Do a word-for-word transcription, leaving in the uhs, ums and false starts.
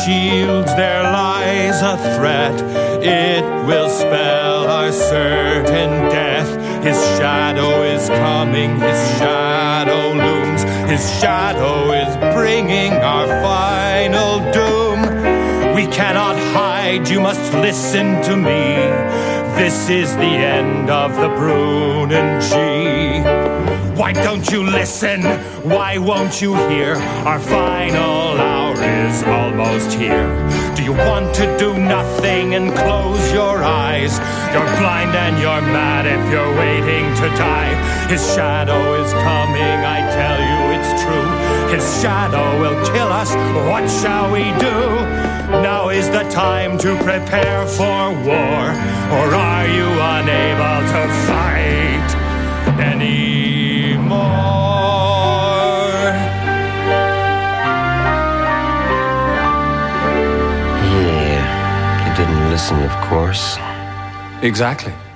shields there lies a threat. It will spell our certain death. His shadow is coming, his shadow looms. His shadow is bringing our final doom. We cannot hide, you must listen to me. This is the end of the Brunanji. Why don't you listen? Why won't you hear? Our final hour is almost here. Do you want to do nothing and close your eyes? You're blind and you're mad if you're waiting to die. His shadow is coming, I tell you it's true. His shadow will kill us, what shall we do? Now is the time to prepare for war. Or are you unable to fight anymore? Yeah, you didn't listen, of course. Exactly.